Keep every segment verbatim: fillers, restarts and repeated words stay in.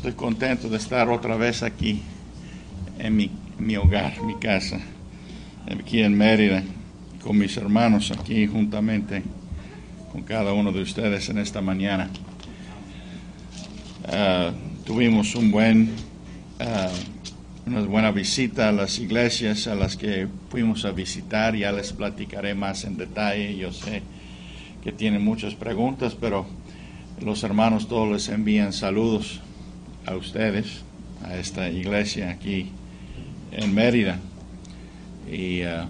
Estoy contento de estar otra vez aquí en mi, mi hogar, mi casa, aquí en Mérida, con mis hermanos aquí juntamente con cada uno de ustedes en esta mañana. Uh, tuvimos un buen, uh, una buena visita a las iglesias a las que fuimos a visitar. Ya les platicaré más en detalle. Yo sé que tienen muchas preguntas, pero los hermanos todos les envían saludos a ustedes, a esta iglesia aquí en Mérida. Y uh,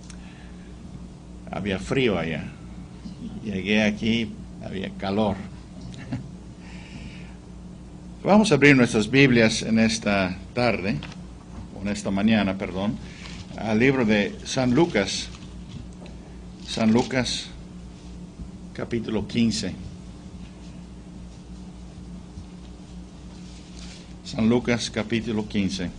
había frío allá. Llegué aquí, había calor. Vamos a abrir nuestras Biblias en esta tarde, o en esta mañana, perdón, al libro de San Lucas, San Lucas, capítulo quince. San Lucas, capítulo quince.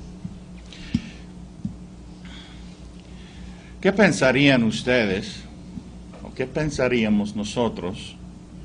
¿Qué pensarían ustedes, o qué pensaríamos nosotros?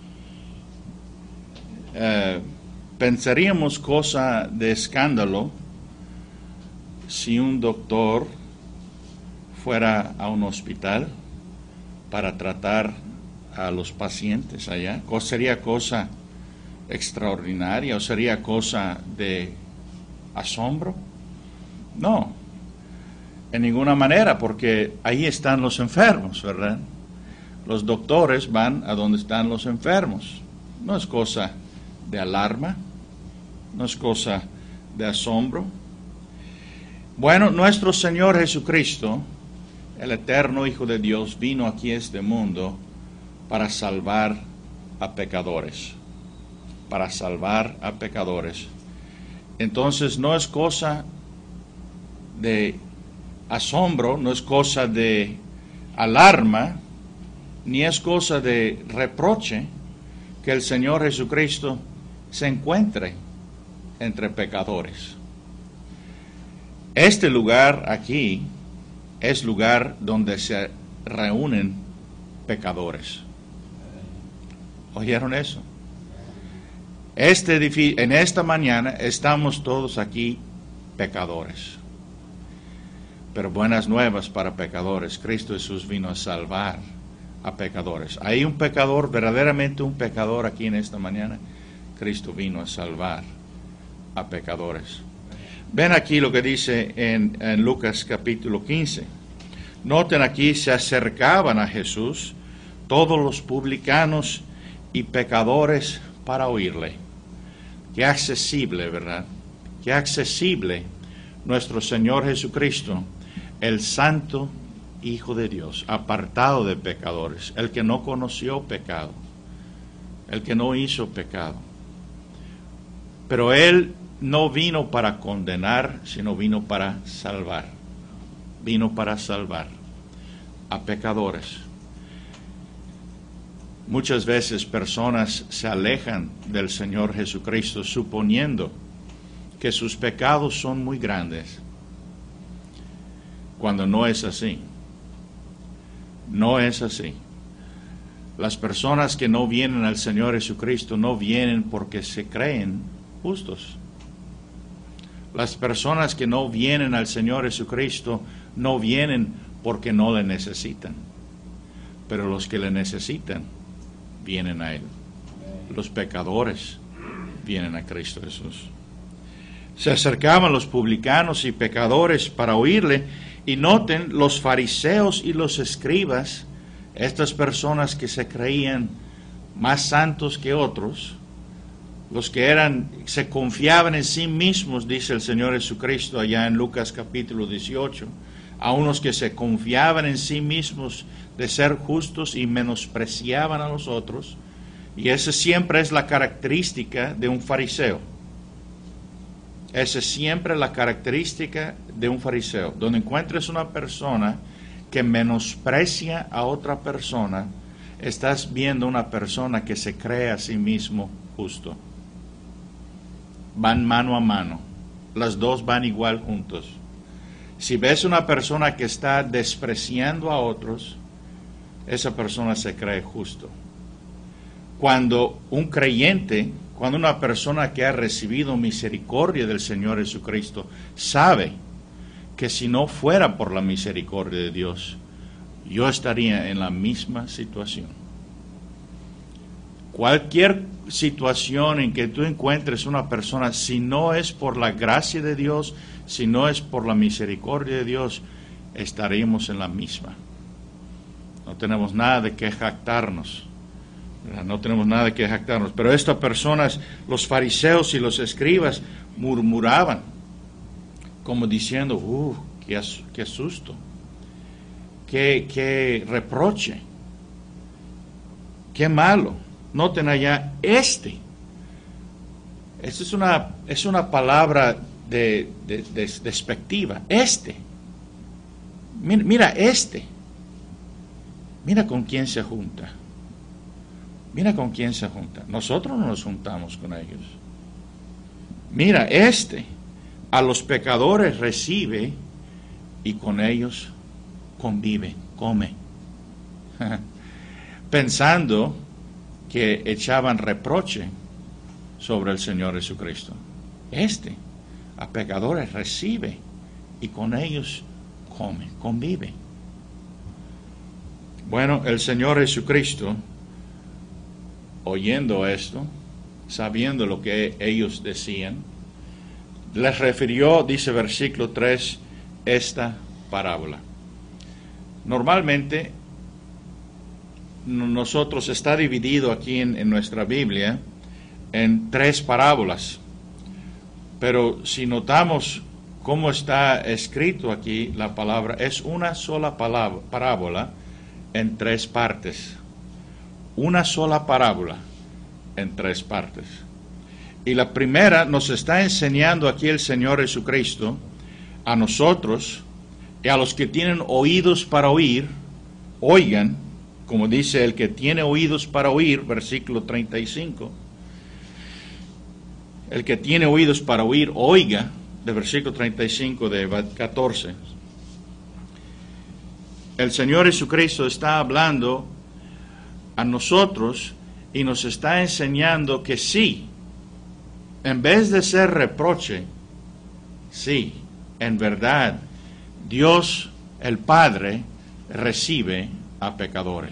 Eh, ¿Pensaríamos cosa de escándalo si un doctor fuera a un hospital para tratar a los pacientes allá? ¿Sería cosa extraordinaria o sería cosa de asombro? No, en ninguna manera, porque ahí están los enfermos, ¿verdad? Los doctores van a donde están los enfermos. No es cosa de alarma, no es cosa de asombro. Bueno, nuestro Señor Jesucristo, el eterno Hijo de Dios, vino aquí a este mundo para salvar a pecadores, para salvar a pecadores. Entonces no es cosa de asombro, no es cosa de alarma, ni es cosa de reproche que el Señor Jesucristo se encuentre entre pecadores. Este lugar aquí es lugar donde se reúnen pecadores. ¿Oyeron eso? Este edificio, en esta mañana estamos todos aquí pecadores. Pero buenas nuevas para pecadores. Cristo Jesús vino a salvar a pecadores. Hay un pecador, verdaderamente un pecador aquí en esta mañana. Cristo vino a salvar a pecadores. Ven aquí lo que dice en, en Lucas capítulo quince. Noten aquí, se acercaban a Jesús todos los publicanos y pecadores para oírle. Qué accesible, ¿verdad? Qué accesible nuestro Señor Jesucristo, el Santo Hijo de Dios, apartado de pecadores, el que no conoció pecado, el que no hizo pecado. Pero Él no vino para condenar, sino vino para salvar. Vino para salvar a pecadores. Muchas veces personas se alejan del Señor Jesucristo suponiendo que sus pecados son muy grandes, cuando no es así. No es así. Las personas que no vienen al Señor Jesucristo no vienen porque se creen justos. Las personas que no vienen al Señor Jesucristo no vienen porque no le necesitan. Pero los que le necesitan vienen a Él. Los pecadores vienen a Cristo Jesús. Se acercaban los publicanos y pecadores para oírle, y noten, los fariseos y los escribas, estas personas que se creían más santos que otros, los que eran, se confiaban en sí mismos, dice el Señor Jesucristo allá en Lucas capítulo dieciocho, a unos que se confiaban en sí mismos de ser justos y menospreciaban a los otros, y esa siempre es la característica de un fariseo. Esa es siempre la característica de un fariseo. Donde encuentres una persona que menosprecia a otra persona, estás viendo una persona que se cree a sí mismo justo. Van mano a mano. Las dos van igual juntos. Si ves una persona que está despreciando a otros, esa persona se cree justo. Cuando un creyente, Cuando una persona que ha recibido misericordia del Señor Jesucristo sabe que si no fuera por la misericordia de Dios, yo estaría en la misma situación. Cualquier situación en que tú encuentres una persona, si no es por la gracia de Dios, si no es por la misericordia de Dios, estaríamos en la misma. No tenemos nada de qué jactarnos. No tenemos nada de qué jactarnos. Pero estas personas, los fariseos y los escribas, murmuraban, como diciendo, uh, qué, as qué susto, qué, qué reproche, qué malo. Noten allá, este. Esta es una, es una palabra de, de, de, despectiva. Este. Mira, mira, este. Mira con quién se junta. Mira con quién se junta. Nosotros no nos juntamos con ellos. Mira, este a los pecadores recibe y con ellos convive, come. Pensando que echaban reproche sobre el Señor Jesucristo. Este a pecadores recibe y con ellos come, convive. Bueno, el Señor Jesucristo, oyendo esto, sabiendo lo que ellos decían, les refirió, dice versículo tres, esta parábola. Normalmente, nosotros está dividido aquí en, en nuestra Biblia en tres parábolas, pero si notamos cómo está escrito aquí la palabra, es una sola palabra, parábola en tres partes. Una sola parábola en tres partes. Y la primera nos está enseñando aquí el Señor Jesucristo a nosotros y a los que tienen oídos para oír, oigan, como dice el que tiene oídos para oír, versículo treinta y cinco. El que tiene oídos para oír, oiga, de versículo treinta y cinco de catorce. El Señor Jesucristo está hablando a nosotros y nos está enseñando que sí, en vez de ser reproche, sí, en verdad, Dios el Padre recibe a pecadores.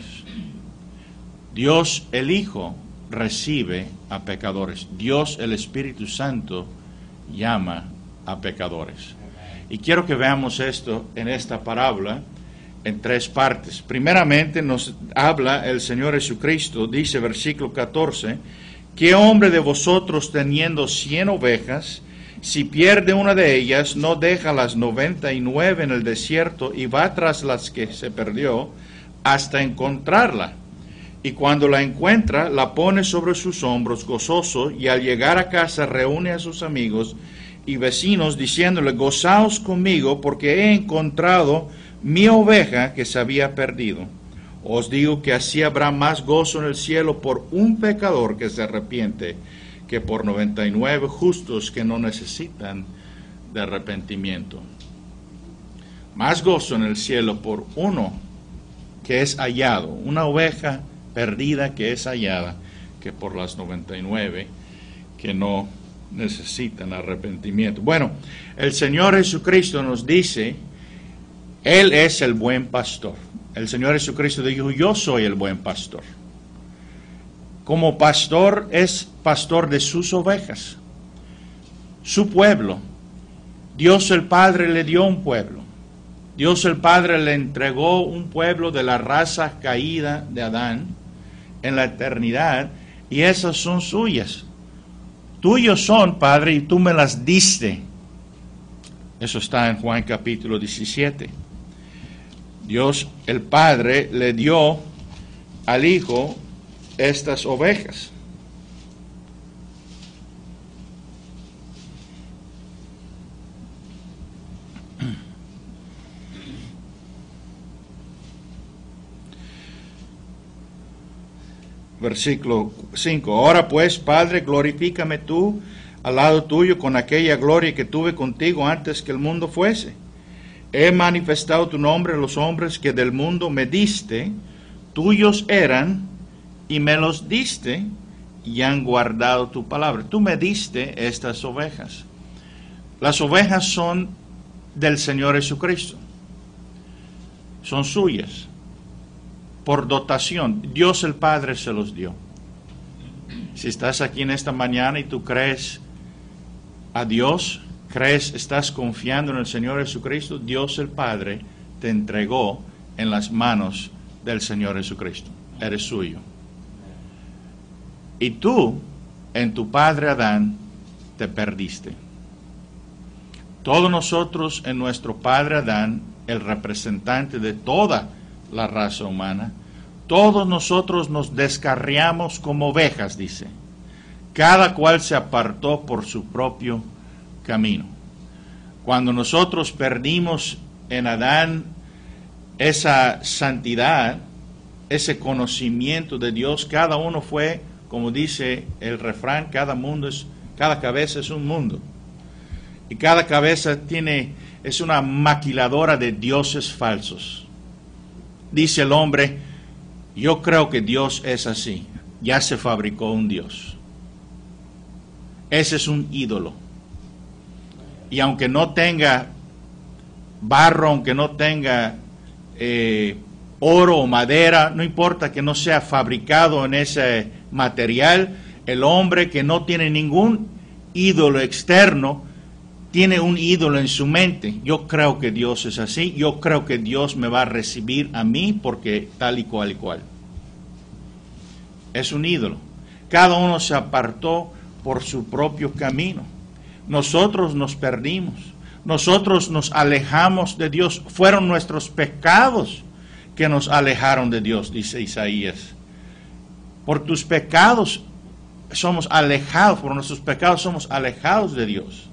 Dios el Hijo recibe a pecadores. Dios el Espíritu Santo llama a pecadores. Y quiero que veamos esto en esta parábola en tres partes. Primeramente nos habla el Señor Jesucristo, dice versículo catorce, ¿qué hombre de vosotros teniendo cien ovejas, si pierde una de ellas, no deja las noventa y nueve en el desierto y va tras las que se perdió hasta encontrarla? Y cuando la encuentra, la pone sobre sus hombros gozoso, y al llegar a casa reúne a sus amigos y vecinos diciéndole, gozaos conmigo porque he encontrado mi oveja que se había perdido. Os digo que así habrá más gozo en el cielo por un pecador que se arrepiente que por noventa y nueve justos que no necesitan de arrepentimiento. Más gozo en el cielo por uno que es hallado, una oveja perdida que es hallada, que por las noventa y nueve que no necesitan arrepentimiento. Bueno, el Señor Jesucristo nos dice, Él es el buen pastor. El Señor Jesucristo dijo, yo soy el buen pastor. Como pastor es pastor de sus ovejas, su pueblo. Dios el Padre le dio un pueblo. Dios el Padre le entregó un pueblo de la raza caída de Adán en la eternidad, y esas son suyas. Tuyos son, Padre, y tú me las diste. Eso está en Juan capítulo diecisiete. Dios el Padre le dio al Hijo estas ovejas. Versículo cinco. Ahora pues, Padre, glorifícame tú al lado tuyo con aquella gloria que tuve contigo antes que el mundo fuese. He manifestado tu nombre a los hombres que del mundo me diste, tuyos eran y me los diste, y han guardado tu palabra. Tú me diste estas ovejas. Las ovejas son del Señor Jesucristo. Son suyas. Por dotación. Dios el Padre se los dio. Si estás aquí en esta mañana y tú crees a Dios, crees, estás confiando en el Señor Jesucristo, Dios el Padre te entregó en las manos del Señor Jesucristo. Eres suyo. Y tú, en tu padre Adán, te perdiste. Todos nosotros en nuestro padre Adán, el representante de toda la raza humana, todos nosotros nos descarriamos como ovejas, dice. Cada cual se apartó por su propio camino. Cuando nosotros perdimos en Adán esa santidad, ese conocimiento de Dios, cada uno fue, como dice el refrán, cada mundo es, cada cabeza es un mundo. Y cada cabeza tiene, es una maquiladora de dioses falsos. Dice el hombre, yo creo que Dios es así. Ya se fabricó un Dios. Ese es un ídolo. Y aunque no tenga barro, aunque no tenga eh, oro o madera, no importa que no sea fabricado en ese material, el hombre que no tiene ningún ídolo externo, tiene un ídolo en su mente. Yo creo que Dios es así, yo creo que Dios me va a recibir a mí porque tal y cual y cual. Es un ídolo. Cada uno se apartó por su propio camino. Nosotros nos perdimos, nosotros nos alejamos de Dios. Fueron nuestros pecados que nos alejaron de Dios, dice Isaías. Por tus pecados somos alejados, por nuestros pecados somos alejados de Dios.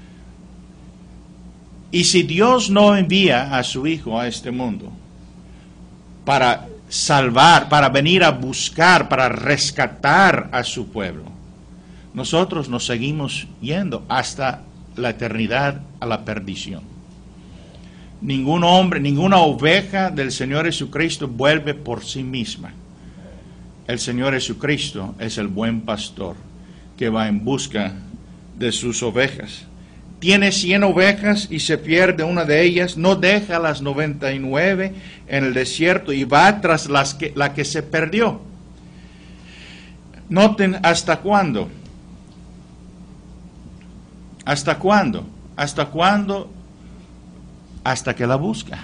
Y si Dios no envía a su Hijo a este mundo para salvar, para venir a buscar, para rescatar a su pueblo, nosotros nos seguimos yendo hasta la eternidad a la perdición. Ningún hombre, ninguna oveja del Señor Jesucristo vuelve por sí misma. El Señor Jesucristo es el buen pastor que va en busca de sus ovejas. Tiene cien ovejas y se pierde una de ellas, no deja las noventa y nueve en el desierto y va tras las que, la que se perdió. Noten hasta cuándo. ¿Hasta cuándo? ¿Hasta cuándo? Hasta que la busca.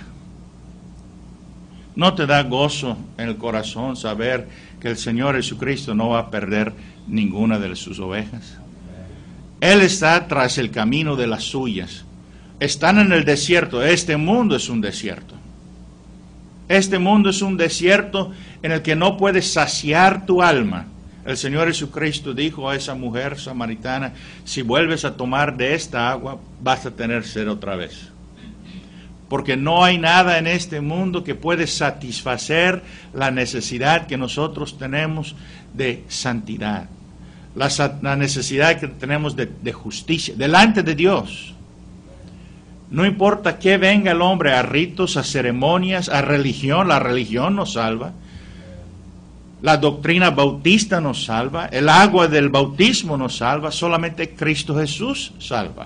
¿No te da gozo en el corazón saber que el Señor Jesucristo no va a perder ninguna de sus ovejas? Él está tras el camino de las suyas. Están en el desierto. Este mundo es un desierto. Este mundo es un desierto en el que no puedes saciar tu alma. El Señor Jesucristo dijo a esa mujer samaritana, si vuelves a tomar de esta agua, vas a tener sed otra vez. Porque no hay nada en este mundo que puede satisfacer la necesidad que nosotros tenemos de santidad. La, la necesidad que tenemos de, de justicia delante de Dios. No importa que venga el hombre a ritos, a ceremonias, a religión, la religión nos salva. La doctrina bautista nos salva, el agua del bautismo nos salva, solamente Cristo Jesús salva.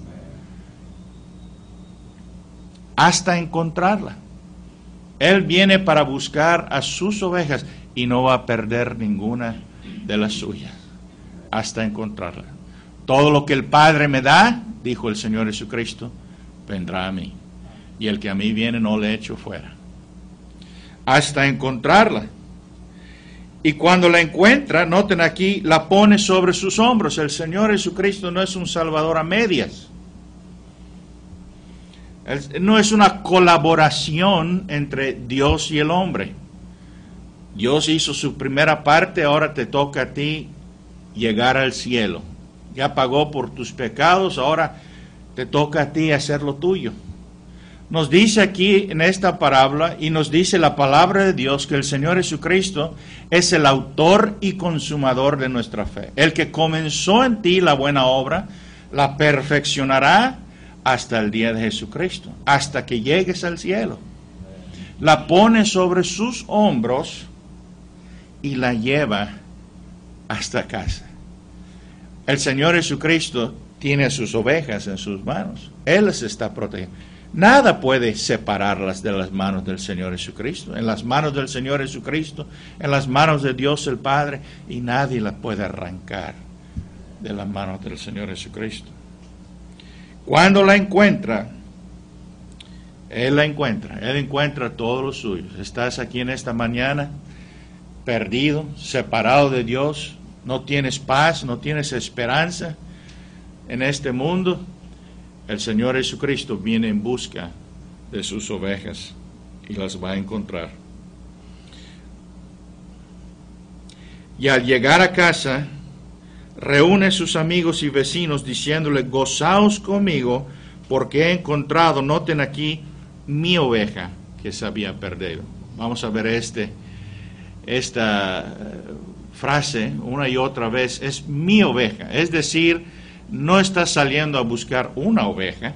Hasta encontrarla. Él viene para buscar a sus ovejas y no va a perder ninguna de las suyas. Hasta encontrarla. Todo lo que el Padre me da, dijo el Señor Jesucristo, vendrá a mí. Y el que a mí viene no le echo fuera. Hasta encontrarla. Y cuando la encuentra, noten aquí, la pone sobre sus hombros. El Señor Jesucristo no es un salvador a medias. No es una colaboración entre Dios y el hombre. Dios hizo su primera parte, ahora te toca a ti llegar al cielo. Ya pagó por tus pecados, ahora te toca a ti hacer lo tuyo. Nos dice aquí en esta parábola y nos dice la palabra de Dios que el Señor Jesucristo es el autor y consumador de nuestra fe. El que comenzó en ti la buena obra, la perfeccionará hasta el día de Jesucristo, hasta que llegues al cielo. La pone sobre sus hombros y la lleva hasta casa. El Señor Jesucristo tiene a sus ovejas en sus manos. Él las está protegiendo. Nada puede separarlas de las manos del Señor Jesucristo. En las manos del Señor Jesucristo, en las manos de Dios el Padre, y nadie las puede arrancar de las manos del Señor Jesucristo. Cuando la encuentra, Él la encuentra. Él encuentra a todos los suyos. Estás aquí en esta mañana, perdido, separado de Dios, no tienes paz, no tienes esperanza en este mundo. El Señor Jesucristo viene en busca de sus ovejas y las va a encontrar. Y al llegar a casa, reúne a sus amigos y vecinos diciéndole: gozaos conmigo, porque he encontrado, noten aquí, mi oveja que se había perdido. Vamos a ver este, esta frase una y otra vez: es mi oveja. Es decir, no está saliendo a buscar una oveja,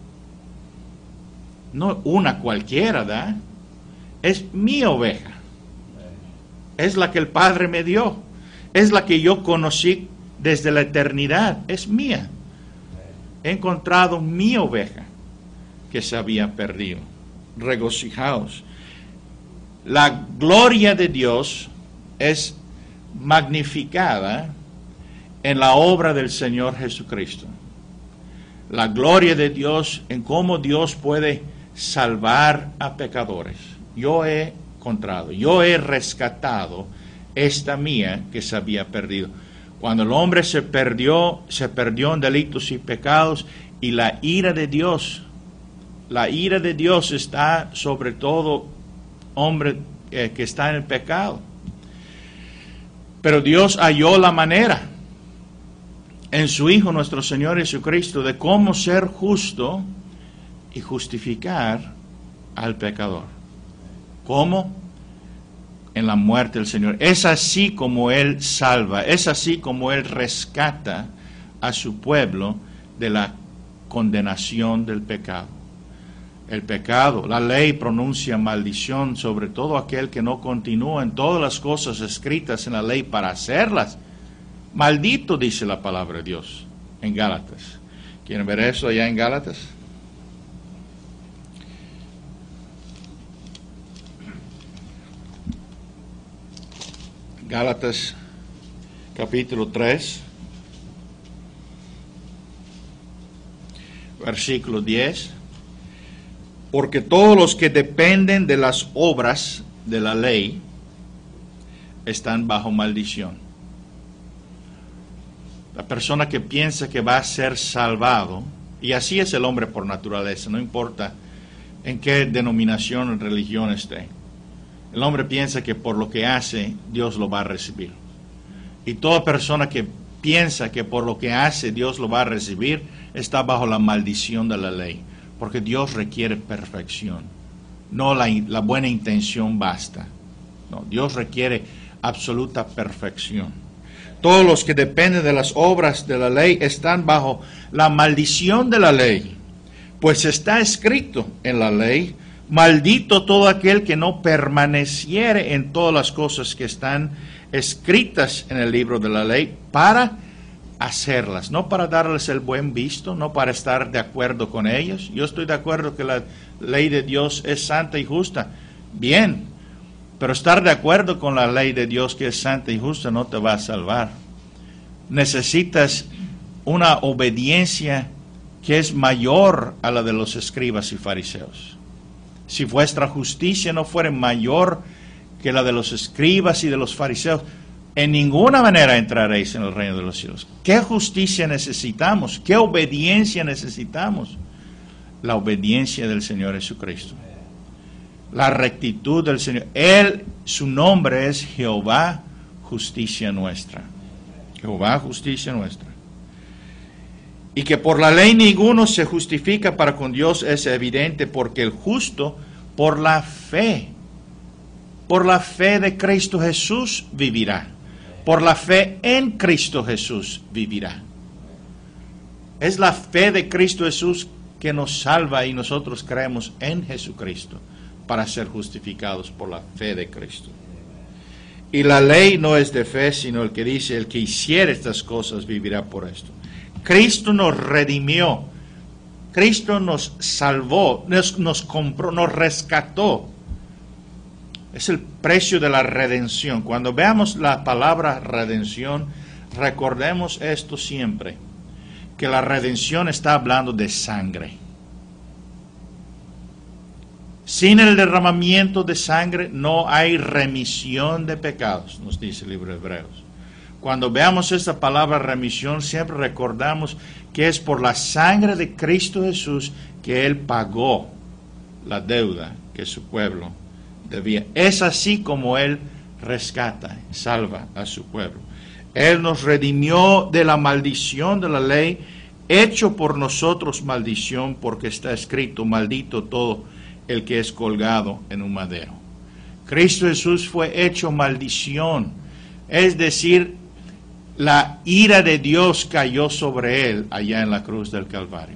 no una cualquiera, ¿da? Es mi oveja. Es la que el Padre me dio. Es la que yo conocí desde la eternidad. Es mía. He encontrado mi oveja que se había perdido. Regocijaos. La gloria de Dios es magnificada en la obra del Señor Jesucristo. La gloria de Dios en cómo Dios puede salvar a pecadores. Yo he encontrado, yo he rescatado esta mía que se había perdido. Cuando el hombre se perdió, se perdió en delitos y pecados, y la ira de Dios, la ira de Dios está sobre todo hombre eh, que está en el pecado. Pero Dios halló la manera en su Hijo nuestro Señor Jesucristo de cómo ser justo y justificar al pecador. ¿Cómo? En la muerte del Señor. Es así como Él salva, es así como Él rescata a su pueblo de la condenación del pecado. El pecado, la ley pronuncia maldición sobre todo aquel que no continúa en todas las cosas escritas en la ley para hacerlas. Maldito, dice la palabra de Dios en Gálatas. ¿Quieren ver eso allá en Gálatas? Gálatas capítulo tres, versículo diez. Porque todos los que dependen de las obras de la ley están bajo maldición. La persona que piensa que va a ser salvado, y así es el hombre por naturaleza, no importa en qué denominación o religión esté. El hombre piensa que por lo que hace, Dios lo va a recibir. Y toda persona que piensa que por lo que hace, Dios lo va a recibir, está bajo la maldición de la ley. Porque Dios requiere perfección. No la, la buena intención basta. No, Dios requiere absoluta perfección. Todos los que dependen de las obras de la ley están bajo la maldición de la ley. Pues está escrito en la ley: maldito todo aquel que no permaneciere en todas las cosas que están escritas en el libro de la ley para hacerlas, no para darles el buen visto, no para estar de acuerdo con ellas. Yo estoy de acuerdo que la ley de Dios es santa y justa. Bien, pero estar de acuerdo con la ley de Dios que es santa y justa no te va a salvar. Necesitas una obediencia que es mayor a la de los escribas y fariseos. Si vuestra justicia no fuera mayor que la de los escribas y de los fariseos, en ninguna manera entraréis en el reino de los cielos. ¿Qué justicia necesitamos? ¿Qué obediencia necesitamos? La obediencia del Señor Jesucristo. La rectitud del Señor. Él, su nombre es Jehová, justicia nuestra. Jehová, justicia nuestra. Y que por la ley ninguno se justifica para con Dios es evidente, porque el justo por la fe, por la fe de Cristo Jesús vivirá. Por la fe en Cristo Jesús vivirá. Es la fe de Cristo Jesús que nos salva y nosotros creemos en Jesucristo para ser justificados por la fe de Cristo. Y la ley no es de fe, sino el que dice, el que hiciera estas cosas vivirá por esto. Cristo nos redimió, Cristo nos salvó, nos, nos compró, nos rescató. Es el precio de la redención. Cuando veamos la palabra redención, recordemos esto siempre, que la redención está hablando de sangre. Sin el derramamiento de sangre no hay remisión de pecados, nos dice el libro de Hebreos. Cuando veamos esta palabra remisión, siempre recordamos que es por la sangre de Cristo Jesús que Él pagó la deuda que su pueblo debía. Es así como Él rescata, salva a su pueblo. Él nos redimió de la maldición de la ley, hecho por nosotros maldición, porque está escrito, maldito todo el que es colgado en un madero. Cristo Jesús fue hecho maldición, es decir, la ira de Dios cayó sobre Él allá en la cruz del Calvario.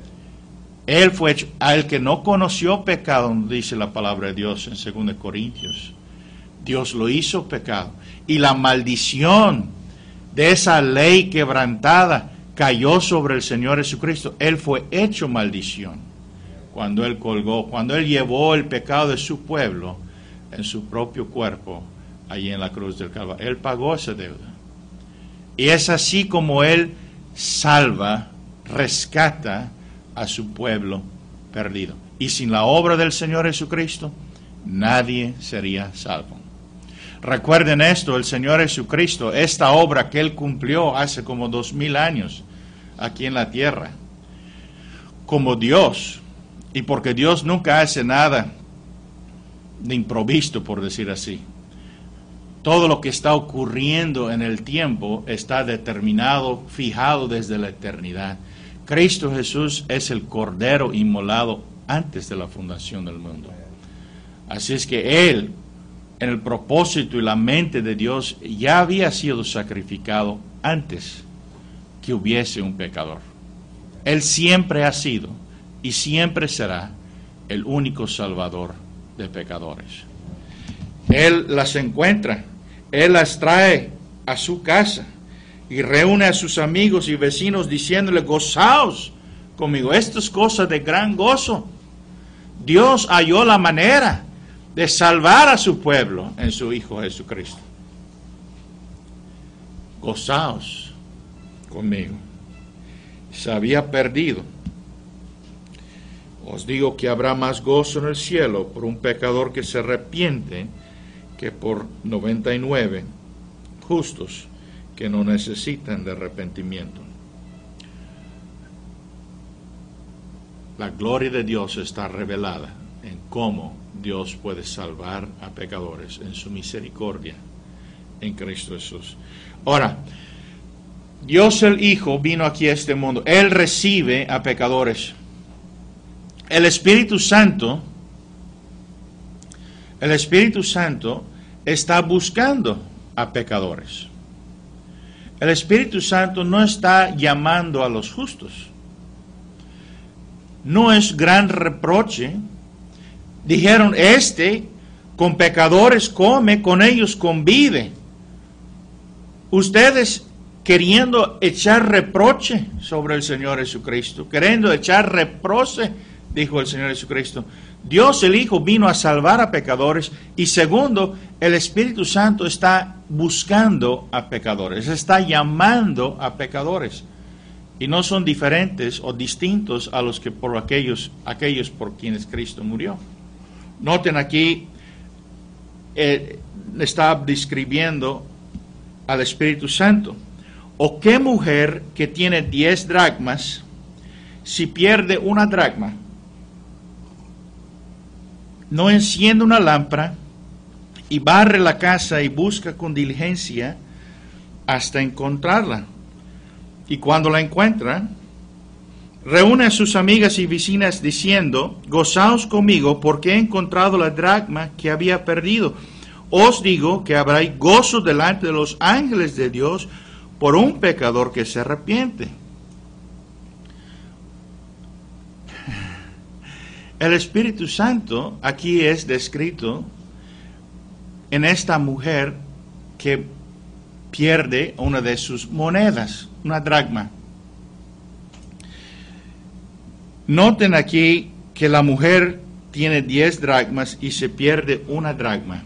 Él fue hecho, al que no conoció pecado, dice la palabra de Dios en segunda Corintios, Dios lo hizo pecado, y la maldición de esa ley quebrantada cayó sobre el Señor Jesucristo. Él fue hecho maldición cuando Él colgó, cuando Él llevó el pecado de su pueblo en su propio cuerpo allí en la cruz del Calvario. Él pagó esa deuda. Y es así como Él salva, rescata a su pueblo perdido. Y sin la obra del Señor Jesucristo, nadie sería salvo. Recuerden esto, el Señor Jesucristo, esta obra que Él cumplió hace como dos mil años aquí en la tierra, como Dios, y porque Dios nunca hace nada de improviso, por decir así. Todo lo que está ocurriendo en el tiempo está determinado, fijado desde la eternidad. Cristo Jesús es el Cordero inmolado antes de la fundación del mundo. Así es que Él, en el propósito y la mente de Dios, ya había sido sacrificado antes que hubiese un pecador. Él siempre ha sido y siempre será el único salvador de pecadores. Él las encuentra, Él las trae a su casa y reúne a sus amigos y vecinos diciéndole, gozaos conmigo. Esto es cosa de gran gozo. Dios halló la manera de salvar a su pueblo en su Hijo Jesucristo. Gozaos conmigo. Se había perdido. Os digo que habrá más gozo en el cielo por un pecador que se arrepiente que por noventa y nueve justos que no necesitan de arrepentimiento. La gloria de Dios está revelada en cómo Dios puede salvar a pecadores en su misericordia en Cristo Jesús. Ahora, Dios el Hijo vino aquí a este mundo. Él recibe a pecadores. El Espíritu Santo, el Espíritu Santo está buscando a pecadores. El Espíritu Santo no está llamando a los justos. No es gran reproche. Dijeron, este con pecadores come, con ellos convive. Ustedes queriendo echar reproche sobre el Señor Jesucristo, queriendo echar reproche, dijo el Señor Jesucristo. Dios el Hijo vino a salvar a pecadores, y segundo, el Espíritu Santo está buscando a pecadores, está llamando a pecadores, y no son diferentes o distintos a los que por aquellos, aquellos por quienes Cristo murió. Noten aquí, eh, está describiendo al Espíritu Santo. ¿O qué mujer que tiene diez dracmas, si pierde una dracma, no enciende una lámpara y barre la casa y busca con diligencia hasta encontrarla? Y cuando la encuentra, reúne a sus amigas y vecinas diciendo, gozaos conmigo porque he encontrado la dracma que había perdido. Os digo que habrá gozo delante de los ángeles de Dios por un pecador que se arrepiente. El Espíritu Santo aquí es descrito en esta mujer que pierde una de sus monedas, una dracma. Noten aquí que la mujer tiene diez dracmas y se pierde una dracma,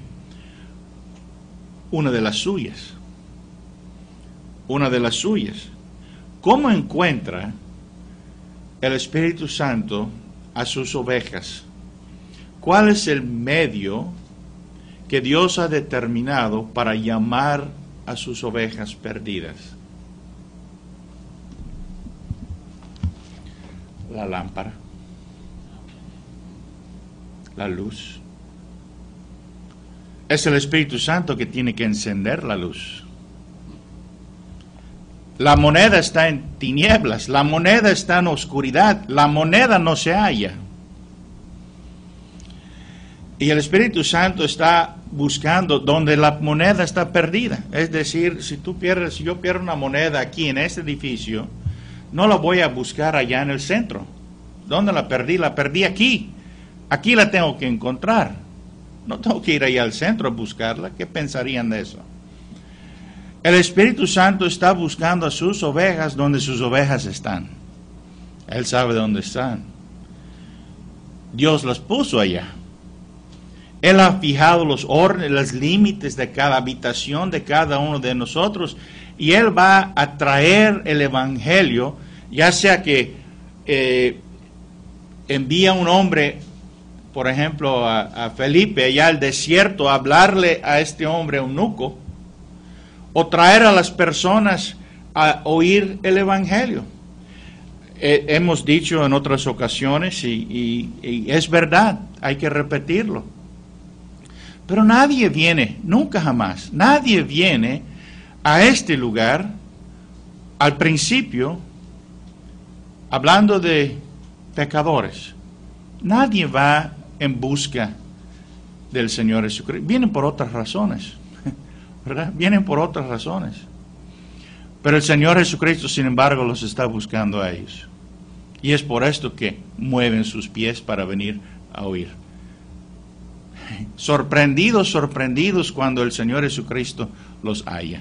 una de las suyas, una de las suyas. ¿Cómo encuentra el Espíritu Santo a sus ovejas? ¿Cuál es el medio que Dios ha determinado para llamar a sus ovejas perdidas? La lámpara, la luz. Es el Espíritu Santo que tiene que encender la luz. La moneda está en tinieblas, la moneda está en oscuridad, la moneda no se halla. Y el Espíritu Santo está buscando donde la moneda está perdida. Es decir, si tú pierdes, si yo pierdo una moneda aquí en este edificio, no la voy a buscar allá en el centro. ¿Dónde la perdí? La perdí aquí. Aquí la tengo que encontrar. No tengo que ir allá al centro a buscarla. ¿Qué pensarían de eso? El Espíritu Santo está buscando a sus ovejas donde sus ovejas están. Él sabe dónde están. Dios las puso allá. Él ha fijado los órdenes, los límites de cada habitación de cada uno de nosotros, y Él va a traer el Evangelio, ya sea que eh, envía un hombre, por ejemplo, a, a Felipe allá al desierto, a hablarle a este hombre eunuco, o traer a las personas a oír el Evangelio. Eh, hemos dicho en otras ocasiones, y, y, y es verdad, hay que repetirlo. Pero nadie viene, nunca jamás, nadie viene a este lugar al principio hablando de pecadores. Nadie va en busca del Señor Jesucristo. Vienen por otras razones, ¿verdad? Vienen por otras razones. Pero el Señor Jesucristo, sin embargo, los está buscando a ellos. Y es por esto que mueven sus pies para venir a oír. Sorprendidos, sorprendidos cuando el Señor Jesucristo los halla.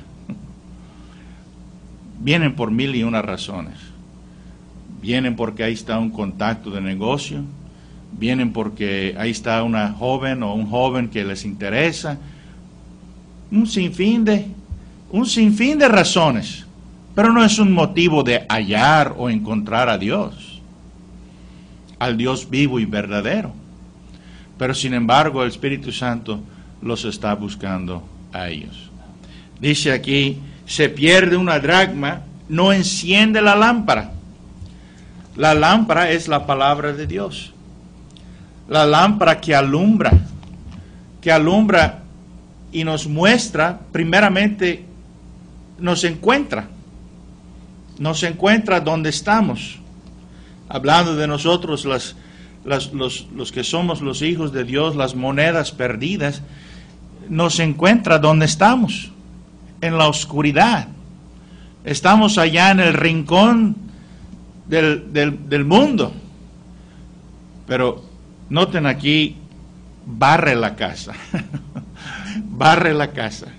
Vienen por mil y una razones. Vienen porque ahí está un contacto de negocio. Vienen porque ahí está una joven o un joven que les interesa. Un sinfín de, un sinfín de razones. Pero no es un motivo de hallar o encontrar a Dios. Al Dios vivo y verdadero. Pero sin embargo el Espíritu Santo los está buscando a ellos. Dice aquí, se pierde una dracma, no enciende la lámpara. La lámpara es la palabra de Dios. La lámpara que alumbra, que alumbra y nos muestra, primeramente nos encuentra. Nos encuentra donde estamos. Hablando de nosotros, las Las, los, los que somos los hijos de Dios, las monedas perdidas, nos encuentra donde estamos, en la oscuridad. Estamos allá en el rincón del, del, del mundo. Pero noten aquí, barre la casa. Barre la casa.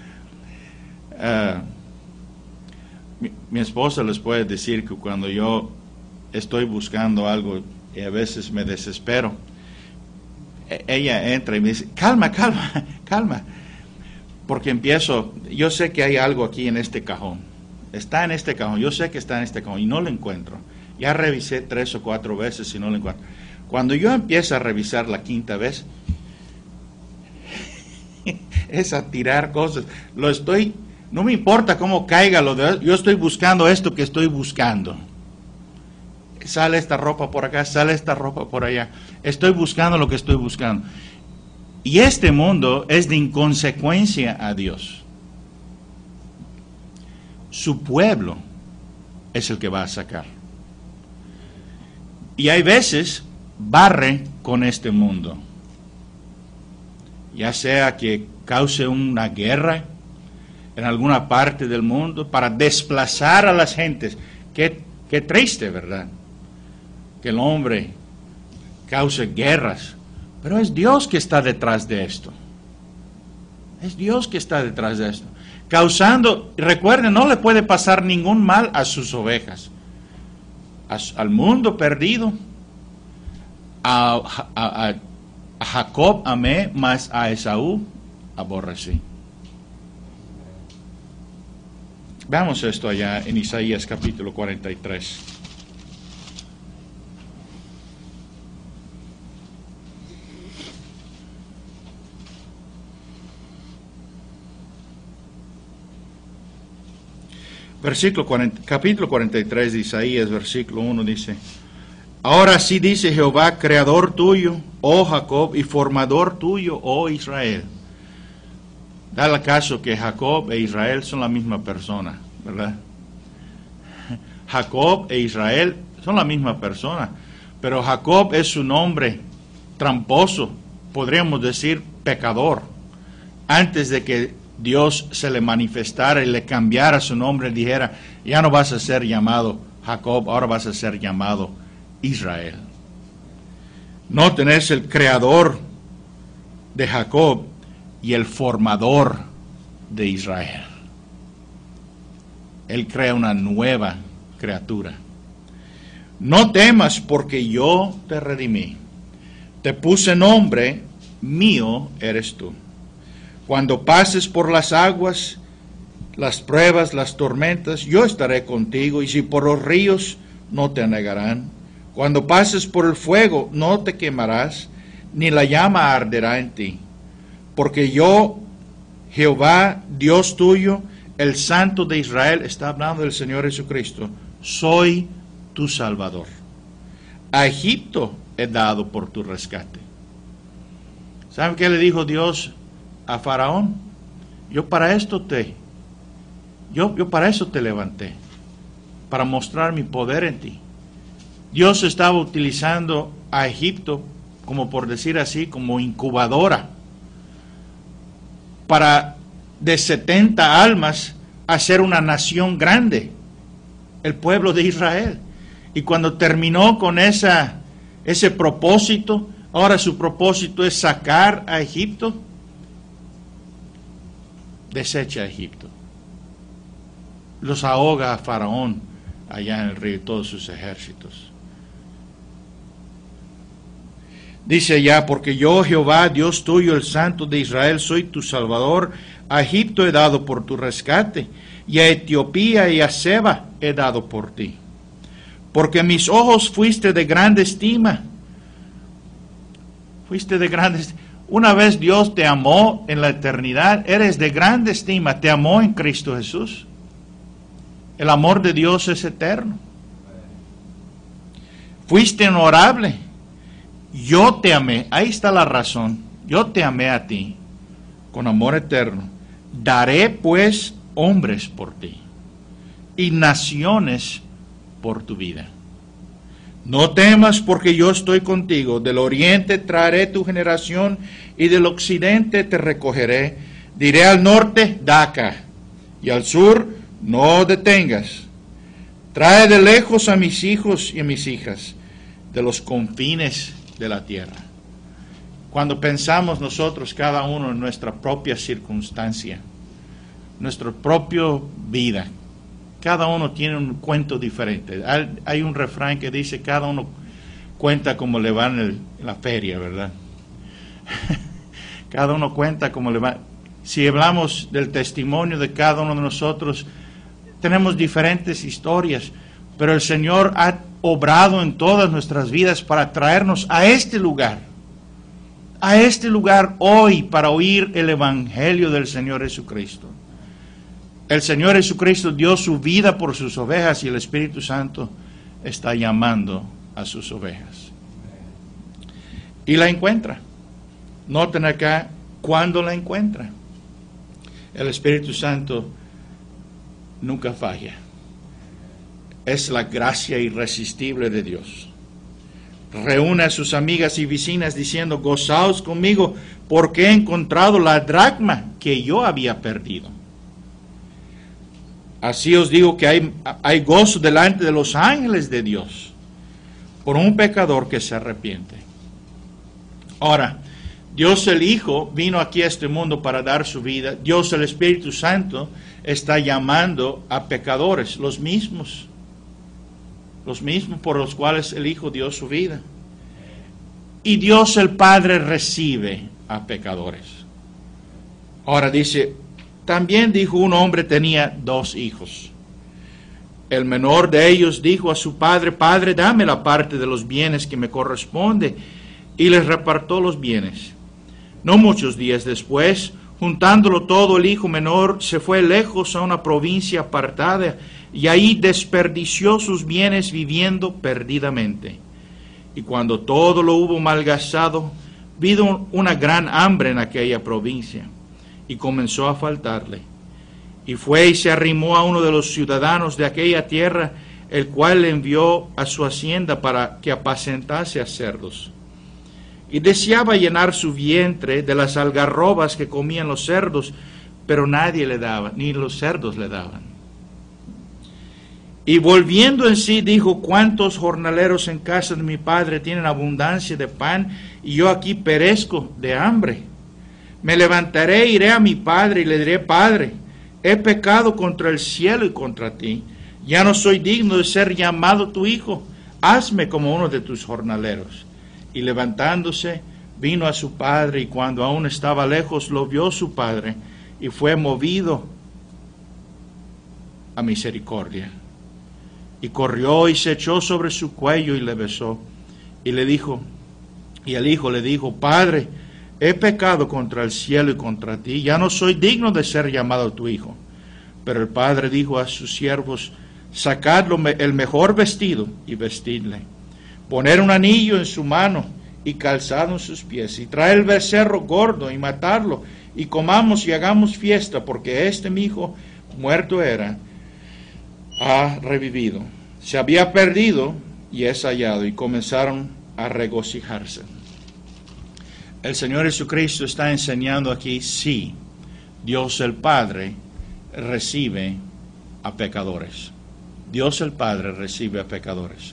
Uh, mi, mi esposa les puede decir que cuando yo estoy buscando algo, y a veces me desespero, ella entra y me dice, calma, calma, calma, porque empiezo, yo sé que hay algo aquí en este cajón, está en este cajón, yo sé que está en este cajón y no lo encuentro, ya revisé tres o cuatro veces y no lo encuentro. Cuando yo empiezo a revisar la quinta vez, es a tirar cosas, lo estoy, no me importa cómo caiga, lo de, yo estoy buscando esto que estoy buscando. Sale esta ropa por acá, sale esta ropa por allá. Estoy buscando lo que estoy buscando. Y este mundo es de inconsecuencia a Dios. Su pueblo es el que va a sacar. Y hay veces barre con este mundo. Ya sea que cause una guerra en alguna parte del mundo para desplazar a las gentes. Qué, qué triste, ¿verdad? Que el hombre cause guerras, pero es Dios que está detrás de esto. Es Dios que está detrás de esto. Causando, recuerden, no le puede pasar ningún mal a sus ovejas. A, al mundo perdido, a, a, a, a Jacob amé, mas a Esaú aborrecí. Veamos esto allá en Isaías capítulo cuarenta y tres. Versículo cuarenta, capítulo cuarenta y tres de Isaías, versículo uno dice: Ahora sí dice Jehová, creador tuyo, oh Jacob, y formador tuyo, oh Israel. Da el caso que Jacob e Israel son la misma persona, ¿verdad? Jacob e Israel son la misma persona, pero Jacob es su nombre tramposo, podríamos decir pecador. Antes de que Dios se le manifestara y le cambiara su nombre, dijera, ya no vas a ser llamado Jacob, ahora vas a ser llamado Israel. No tenés el creador de Jacob y el formador de Israel. Él crea una nueva criatura. No temas, porque yo te redimí. Te puse nombre, mío eres tú. Cuando pases por las aguas, las pruebas, las tormentas, yo estaré contigo, y si por los ríos, no te anegarán. Cuando pases por el fuego, no te quemarás, ni la llama arderá en ti. Porque yo, Jehová, Dios tuyo, el Santo de Israel, está hablando del Señor Jesucristo, soy tu Salvador. A Egipto he dado por tu rescate. ¿Saben qué le dijo Dios a Faraón? Yo para esto te, yo, yo para eso te levanté, para mostrar mi poder en ti. Dios estaba utilizando a Egipto, como por decir así, como incubadora, para de setenta almas hacer una nación grande, el pueblo de Israel. Y cuando terminó con esa, ese propósito, ahora su propósito es sacar a Egipto, desecha a Egipto. Los ahoga a Faraón allá en el río y todos sus ejércitos. Dice ya, porque yo, Jehová, Dios tuyo, el Santo de Israel, soy tu Salvador. A Egipto he dado por tu rescate, y a Etiopía y a Seba he dado por ti. Porque mis ojos fuiste de grande estima. Fuiste de grande estima. Una vez Dios te amó en la eternidad, eres de grande estima, te amó en Cristo Jesús. El amor de Dios es eterno. Fuiste honorable. Yo te amé, ahí está la razón, yo te amé a ti, con amor eterno. Daré pues hombres por ti, y naciones por tu vida. No temas, porque yo estoy contigo. Del oriente traeré tu generación, y del occidente te recogeré. Diré al norte, Daca, y al sur, no detengas. Trae de lejos a mis hijos y a mis hijas, de los confines de la tierra. Cuando pensamos nosotros, cada uno en nuestra propia circunstancia, nuestra propia vida, cada uno tiene un cuento diferente. Hay un refrán que dice, cada uno cuenta como le va en, el, en la feria, ¿verdad? Cada uno cuenta como le va. Si hablamos del testimonio de cada uno de nosotros, tenemos diferentes historias, pero el Señor ha obrado en todas nuestras vidas para traernos a este lugar, a este lugar hoy, para oír el Evangelio del Señor Jesucristo. El Señor Jesucristo dio su vida por sus ovejas, y el Espíritu Santo está llamando a sus ovejas. Y la encuentra. Noten acá cuándo la encuentra. El Espíritu Santo nunca falla. Es la gracia irresistible de Dios. Reúne a sus amigas y vecinas diciendo, gozaos conmigo, porque he encontrado la dracma que yo había perdido. Así os digo que hay, hay gozo delante de los ángeles de Dios por un pecador que se arrepiente. Ahora, Dios el Hijo vino aquí a este mundo para dar su vida. Dios el Espíritu Santo está llamando a pecadores, los mismos, los mismos por los cuales el Hijo dio su vida. Y Dios el Padre recibe a pecadores. Ahora dice, también dijo un hombre tenía dos hijos. El menor de ellos dijo a su padre, Padre, dame la parte de los bienes que me corresponde, y les repartió los bienes. No muchos días después, juntándolo todo, el hijo menor se fue lejos a una provincia apartada, y ahí desperdició sus bienes viviendo perdidamente. Y cuando todo lo hubo malgastado, vino una gran hambre en aquella provincia, y comenzó a faltarle. Y fue y se arrimó a uno de los ciudadanos de aquella tierra, el cual le envió a su hacienda para que apacentase a cerdos. Y deseaba llenar su vientre de las algarrobas que comían los cerdos, pero nadie le daba, ni los cerdos le daban. Y volviendo en sí, dijo, ¿cuántos jornaleros en casa de mi padre tienen abundancia de pan, y yo aquí perezco de hambre? Me levantaré, iré a mi padre, y le diré, Padre, he pecado contra el cielo y contra ti. Ya no soy digno de ser llamado tu hijo. Hazme como uno de tus jornaleros. Y levantándose, vino a su padre, y cuando aún estaba lejos, lo vio su padre, y fue movido a misericordia. Y corrió y se echó sobre su cuello y le besó. Y le dijo, y el hijo le dijo, Padre, he pecado contra el cielo y contra ti, ya no soy digno de ser llamado tu hijo. Pero el padre dijo a sus siervos, sacadlo el mejor vestido y vestidle, poner un anillo en su mano y calzado en sus pies, y traer el becerro gordo y matarlo, y comamos y hagamos fiesta, porque este mi hijo muerto era, ha revivido, se había perdido y es hallado. Y comenzaron a regocijarse. El Señor Jesucristo está enseñando aquí, sí, Dios el Padre recibe a pecadores. Dios el Padre recibe a pecadores.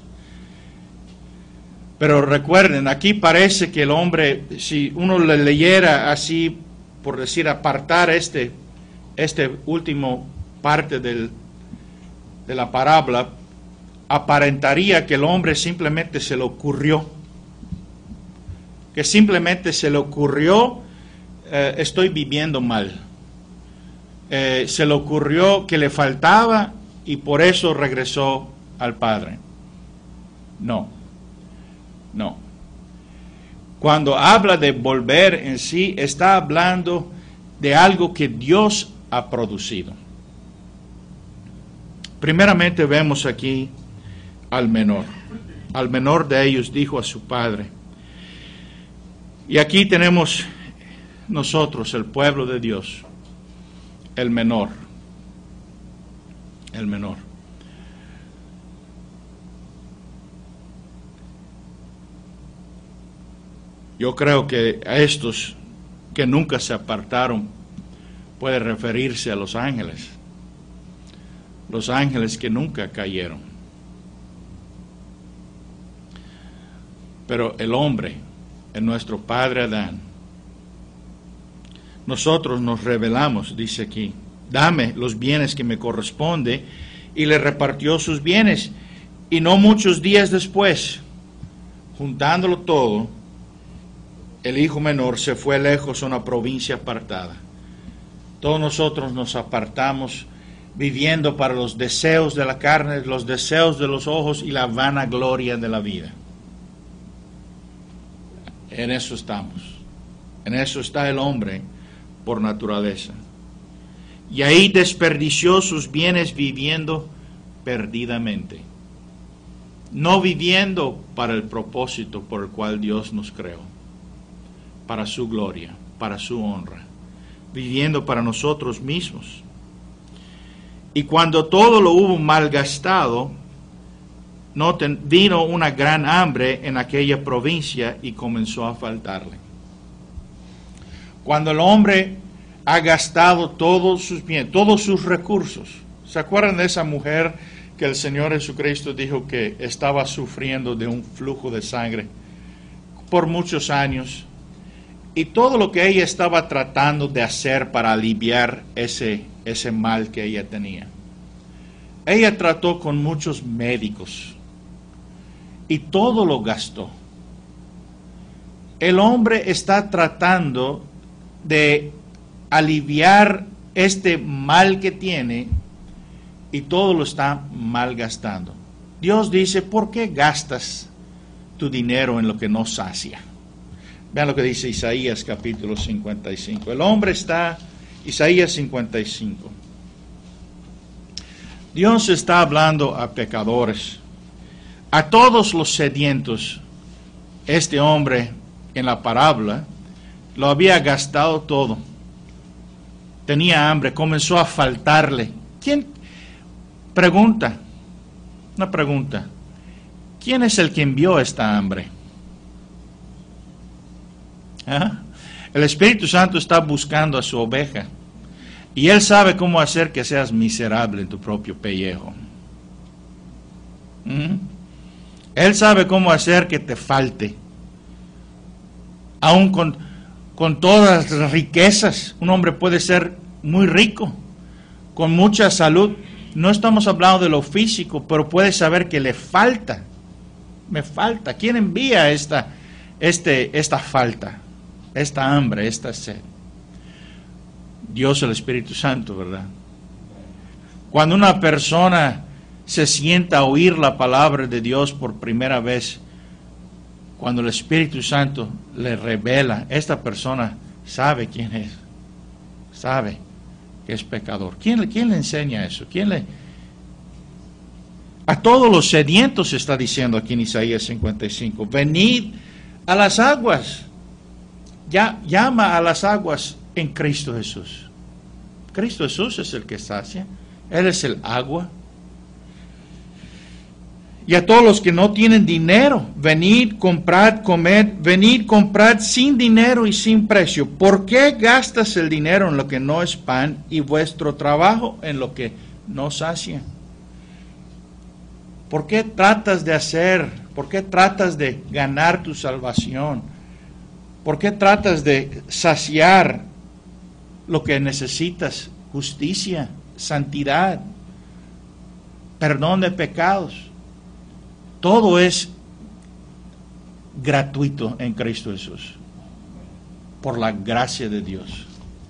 Pero recuerden, aquí parece que el hombre, si uno le leyera así, por decir, apartar este, este último parte del, de la parábola, aparentaría que el hombre simplemente se le ocurrió. Que simplemente se le ocurrió, eh, estoy viviendo mal. Eh, se le ocurrió que le faltaba y por eso regresó al Padre. No, no. Cuando habla de volver en sí, está hablando de algo que Dios ha producido. Primeramente vemos aquí al menor. Al menor de ellos dijo a su padre. Y aquí tenemos nosotros, el pueblo de Dios, el menor, el menor. Yo creo que a estos que nunca se apartaron puede referirse a los ángeles, los ángeles que nunca cayeron. Pero el hombre, en nuestro padre Adán, nosotros nos rebelamos, dice aquí, dame los bienes que me corresponde, y le repartió sus bienes. Y no muchos días después, juntándolo todo, el hijo menor se fue lejos a una provincia apartada. Todos nosotros nos apartamos viviendo para los deseos de la carne, los deseos de los ojos y la vanagloria de la vida. En eso estamos. En eso está el hombre por naturaleza. Y ahí desperdició sus bienes viviendo perdidamente. No viviendo para el propósito por el cual Dios nos creó. Para su gloria, para su honra. Viviendo para nosotros mismos. Y cuando todo lo hubo malgastado, noten, vino una gran hambre en aquella provincia y comenzó a faltarle. Cuando el hombre ha gastado todos sus bienes, todos sus recursos. ¿Se acuerdan de esa mujer que el Señor Jesucristo dijo que estaba sufriendo de un flujo de sangre por muchos años? y todo lo que ella estaba tratando de hacer para aliviar ese, ese mal que ella tenía. Ella trató con muchos médicos y todo lo gastó. El hombre está tratando de aliviar este mal que tiene y todo lo está malgastando. Dios dice, ¿por qué gastas tu dinero en lo que no sacia? Vean lo que dice Isaías capítulo cincuenta y cinco. El hombre está, Isaías cincuenta y cinco. Dios está hablando a pecadores, a todos los sedientos. Este hombre en la parábola lo había gastado todo. Tenía hambre, comenzó a faltarle. ¿Quién? Pregunta, una pregunta. ¿Quién es el que envió esta hambre? ¿Ah? El Espíritu Santo está buscando a su oveja. Y Él sabe cómo hacer que seas miserable en tu propio pellejo. ¿Mm? Él sabe cómo hacer que te falte. Aún con, con todas las riquezas, un hombre puede ser muy rico, con mucha salud. No estamos hablando de lo físico, pero puede saber que le falta. Me falta. ¿Quién envía esta, este, esta falta? Esta hambre, esta sed. Dios, el Espíritu Santo, ¿verdad? Cuando una persona se sienta a oír la palabra de Dios por primera vez, cuando el Espíritu Santo le revela, esta persona sabe quién es, sabe que es pecador. ¿Quién, quién le enseña eso? ¿Quién le... A todos los sedientos se está diciendo aquí en Isaías cincuenta y cinco, venid a las aguas, ya, llama a las aguas en Cristo Jesús. Cristo Jesús es el que sacia, Él es el agua. Y a todos los que no tienen dinero, venid, comprad, comed, venid, comprad sin dinero y sin precio. ¿Por qué gastas el dinero en lo que no es pan y vuestro trabajo en lo que no sacia? ¿Por qué tratas de hacer, por qué tratas de ganar tu salvación? ¿Por qué tratas de saciar lo que necesitas? Justicia, santidad, perdón de pecados. Todo es gratuito en Cristo Jesús, por la gracia de Dios.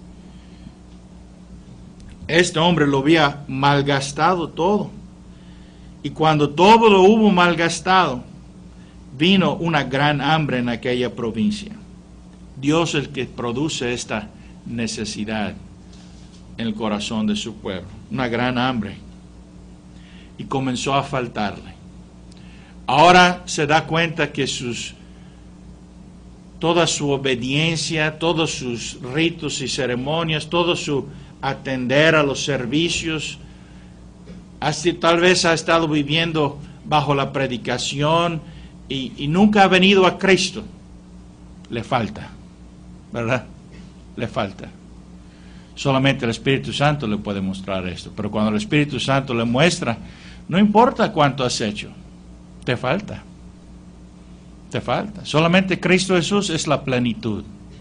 Este hombre lo había malgastado todo. Y cuando todo lo hubo malgastado, vino una gran hambre en aquella provincia. Dios es el que produce esta necesidad en el corazón de su pueblo. Una gran hambre. Y comenzó a faltarle. Ahora se da cuenta que sus, toda su obediencia, todos sus ritos y ceremonias, todo su atender a los servicios, así tal vez ha estado viviendo bajo la predicación y, y nunca ha venido a Cristo. Le falta, ¿verdad? Le falta. Solamente el Espíritu Santo le puede mostrar esto. Pero cuando el Espíritu Santo le muestra, no importa cuánto has hecho, te falta. Te falta. Solamente Cristo Jesús es la plenitud.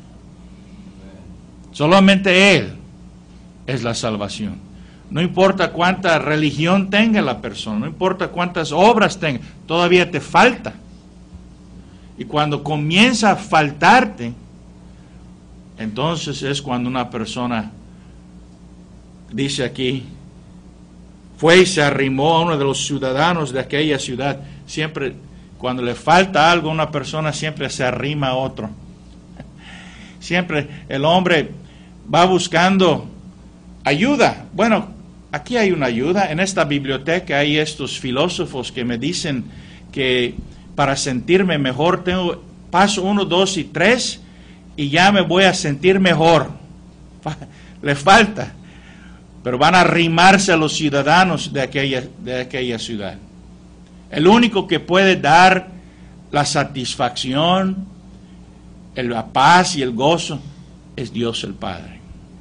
Solamente Él es la salvación. No importa cuánta religión tenga la persona, no importa cuántas obras tenga, todavía te falta. Y cuando comienza a faltarte, entonces es cuando una persona dice aquí, fue y se arrimó a uno de los ciudadanos de aquella ciudad. Siempre, cuando le falta algo a una persona, siempre se arrima a otro. Siempre el hombre va buscando ayuda. Bueno, aquí hay una ayuda. En esta biblioteca hay estos filósofos que me dicen que para sentirme mejor tengo paso uno, dos y tres y ya me voy a sentir mejor. Le falta. Pero van a arrimarse a los ciudadanos de aquella, de aquella ciudad. El único que puede dar la satisfacción, la paz y el gozo es Dios el Padre.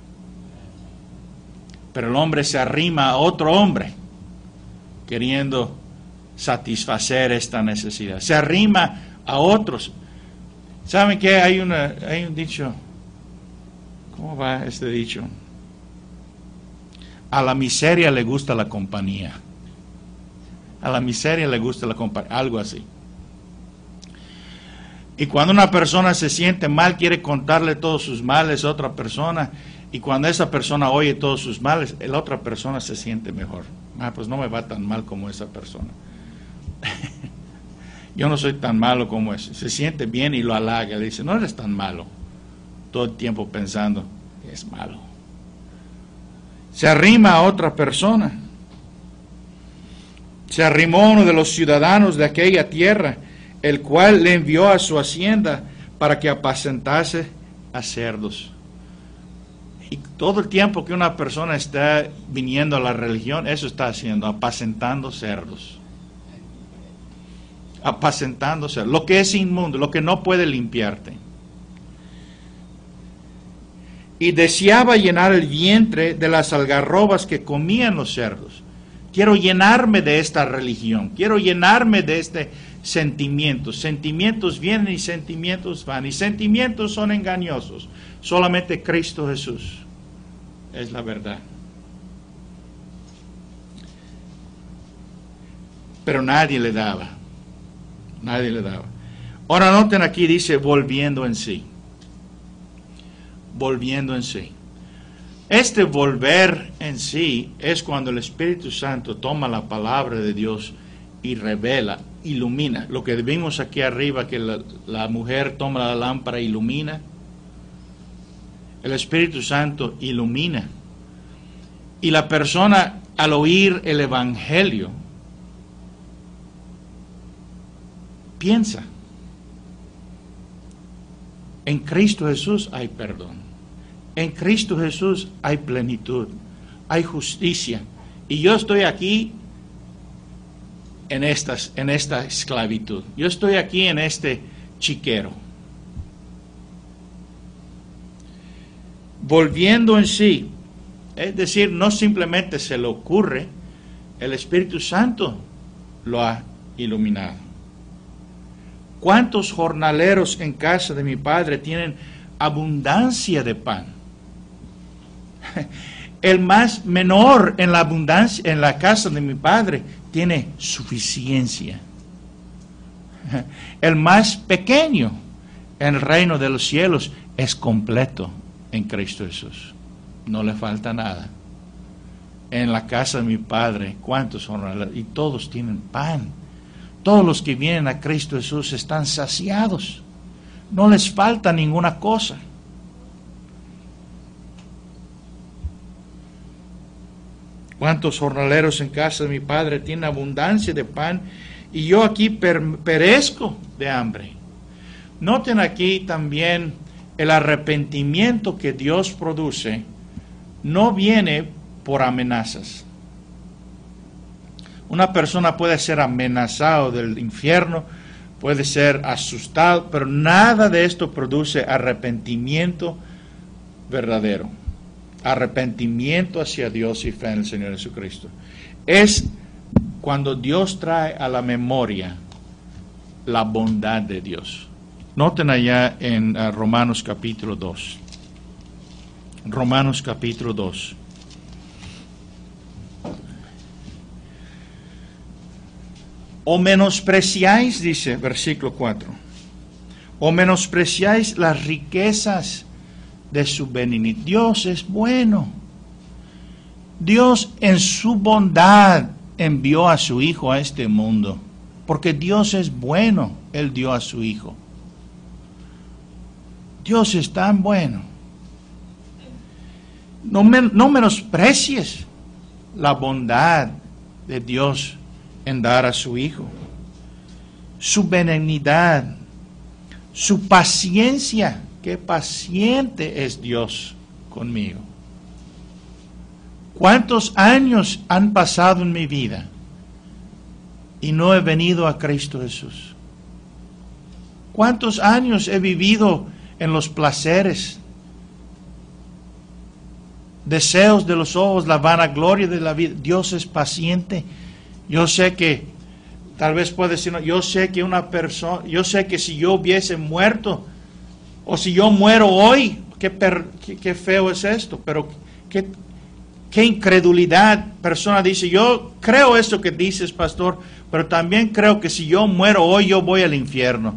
Pero el hombre se arrima a otro hombre queriendo satisfacer esta necesidad. Se arrima a otros. ¿Saben qué? Hay, una, hay un dicho. ¿Cómo va este dicho? A la miseria le gusta la compañía. A la miseria le gusta la compañía. Algo así. Y cuando una persona se siente mal, quiere contarle todos sus males a otra persona. Y cuando esa persona oye todos sus males, la otra persona se siente mejor. Ah, pues no me va tan mal como esa persona. Yo no soy tan malo como ese. Se siente bien y lo halaga. Le dice, no eres tan malo. Todo el tiempo pensando, es malo. Se arrima a otra persona. Se arrimó uno de los ciudadanos de aquella tierra, el cual le envió a su hacienda para que apacentase a cerdos. Y todo el tiempo que una persona está viniendo a la religión, eso está haciendo, apacentando cerdos. Apacentando cerdos. Lo que es inmundo, lo que no puede limpiarte. Y deseaba llenar el vientre de las algarrobas que comían los cerdos. Quiero llenarme de esta religión, quiero llenarme de este sentimiento. Sentimientos vienen y sentimientos van, y sentimientos son engañosos. Solamente Cristo Jesús es la verdad. Pero nadie le daba, nadie le daba. Ahora noten aquí, dice, volviendo en sí. Volviendo en sí. Este volver en sí es cuando el Espíritu Santo toma la palabra de Dios y revela, ilumina. Lo que vimos aquí arriba, que la, la mujer toma la lámpara e ilumina. El Espíritu Santo ilumina. Y la persona, al oír el Evangelio, piensa. En Cristo Jesús hay perdón. En Cristo Jesús hay plenitud, hay justicia. Y yo estoy aquí en, estas, en esta esclavitud. Yo estoy aquí en este chiquero. Volviendo en sí, es decir, no simplemente se le ocurre, el Espíritu Santo lo ha iluminado. ¿Cuántos jornaleros en casa de mi padre tienen abundancia de pan? El más menor en la abundancia, en la casa de mi padre, tiene suficiencia. El más pequeño en el reino de los cielos es completo en Cristo Jesús. No le falta nada. En la casa de mi padre, ¿cuántos son? Y todos tienen pan. Todos los que vienen a Cristo Jesús están saciados. No les falta ninguna cosa. ¿Cuántos jornaleros en casa de mi padre tienen abundancia de pan y yo aquí per- perezco de hambre? Noten aquí también el arrepentimiento que Dios produce no viene por amenazas. Una persona puede ser amenazado del infierno, puede ser asustado, pero nada de esto produce arrepentimiento verdadero. Arrepentimiento hacia Dios y fe en el Señor Jesucristo. Es cuando Dios trae a la memoria la bondad de Dios. Noten allá en uh, Romanos capítulo dos. Romanos capítulo dos. O menospreciáis, dice versículo cuatro, o menospreciáis las riquezas de su benignidad. Dios es bueno. Dios en su bondad envió a su Hijo a este mundo, porque Dios es bueno. Él dio a su Hijo. Dios es tan bueno. No, men- no menosprecies la bondad de Dios en dar a su Hijo, su benignidad, su paciencia. Qué paciente es Dios conmigo. ¿Cuántos años han pasado en mi vida y no he venido a Cristo Jesús? ¿Cuántos años he vivido en los placeres, deseos de los ojos, la vanagloria de la vida? Dios es paciente. Yo sé que, tal vez puede decir, yo sé que una persona, yo sé que si yo hubiese muerto O si yo muero hoy, qué, per, qué, qué feo es esto, pero qué, qué incredulidad. Persona dice, yo creo esto que dices, pastor, pero también creo que si yo muero hoy, yo voy al infierno.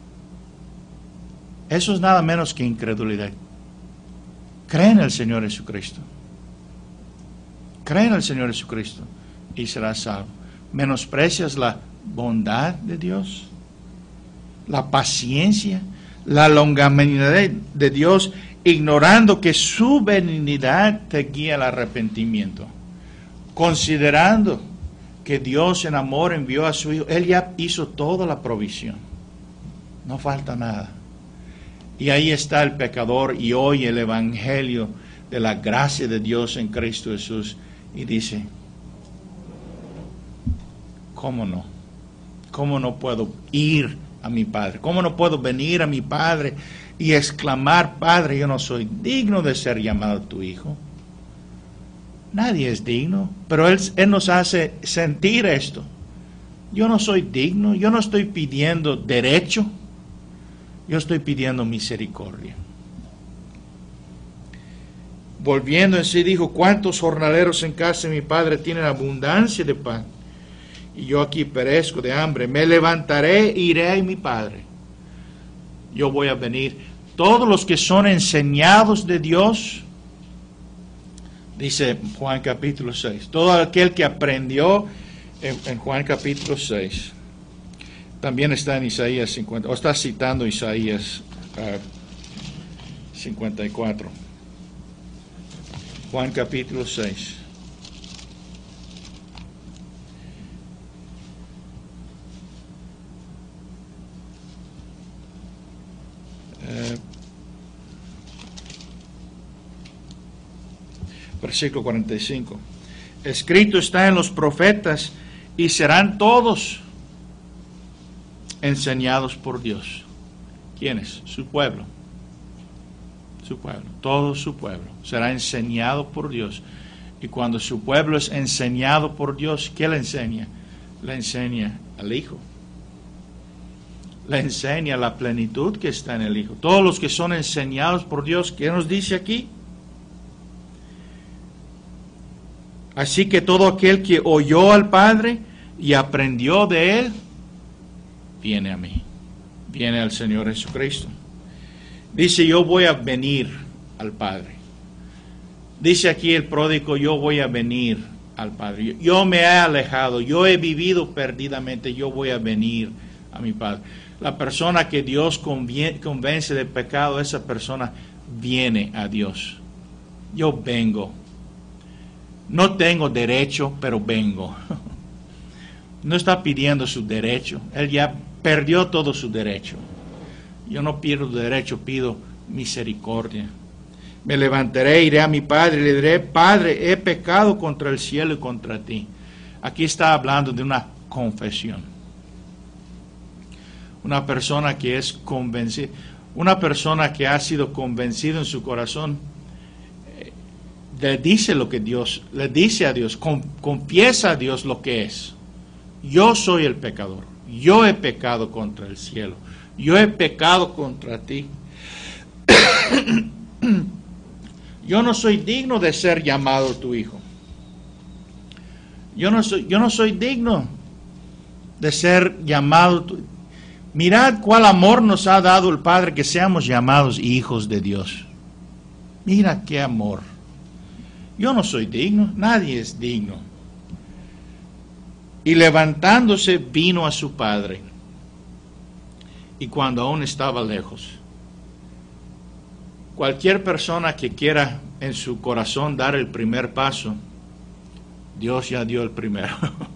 Eso es nada menos que incredulidad. Cree en el Señor Jesucristo. Cree en el Señor Jesucristo y serás salvo. ¿Menosprecias la bondad de Dios? La paciencia, la longanimidad de Dios, ignorando que su benignidad te guía al arrepentimiento. Considerando que Dios en amor envió a su Hijo, Él ya hizo toda la provisión. No falta nada. Y ahí está el pecador y oye el evangelio de la gracia de Dios en Cristo Jesús y dice, ¿cómo no? ¿Cómo no puedo ir a mi Padre? ¿Cómo no puedo venir a mi Padre y exclamar, Padre, yo no soy digno de ser llamado tu Hijo? Nadie es digno, pero Él, Él nos hace sentir esto. Yo no soy digno, yo no estoy pidiendo derecho. Yo estoy pidiendo misericordia. Volviendo en sí, dijo, ¿cuántos jornaleros en casa de mi padre tienen abundancia de pan? Y yo aquí perezco de hambre. Me levantaré e iré a mi padre. Yo voy a venir. Todos los que son enseñados de Dios, dice Juan capítulo seis, todo aquel que aprendió en, en Juan capítulo seis, también está en Isaías cincuenta, o está citando Isaías uh, cincuenta y cuatro. Juan capítulo seis. Uh, versículo cuarenta y cinco. Escrito está en los profetas y serán todos enseñados por Dios. ¿Quiénes? Su pueblo. Su pueblo. Todo su pueblo será enseñado por Dios. Y cuando su pueblo es enseñado por Dios, ¿qué le enseña? Le enseña al Hijo. Le enseña la plenitud que está en el Hijo. Todos los que son enseñados por Dios, ¿qué nos dice aquí? Así que todo aquel que oyó al Padre y aprendió de Él, viene a mí, viene al Señor Jesucristo. Dice, yo voy a venir al Padre. Dice aquí el pródigo, yo voy a venir al Padre. Yo me he alejado, yo he vivido perdidamente, yo voy a venir a mi Padre. La persona que Dios convence de pecado, esa persona viene a Dios. Yo vengo. No tengo derecho, pero vengo. No está pidiendo su derecho. Él ya perdió todo su derecho. Yo no pierdo derecho, pido misericordia. Me levantaré, iré a mi Padre y le diré, Padre, he pecado contra el cielo y contra ti. Aquí está hablando de una confesión. Una persona que es convencida, una persona que ha sido convencida en su corazón, eh, le dice lo que Dios, le dice a Dios, con, confiesa a Dios lo que es. Yo soy el pecador, yo he pecado contra el cielo, yo he pecado contra ti. Yo no soy digno de ser llamado tu hijo. Yo no soy, yo no soy digno de ser llamado tu hijo. Mirad cuál amor nos ha dado el Padre que seamos llamados hijos de Dios. Mira qué amor. Yo no soy digno, nadie es digno. Y levantándose vino a su padre. Y cuando aún estaba lejos, cualquier persona que quiera en su corazón dar el primer paso, Dios ya dio el primero.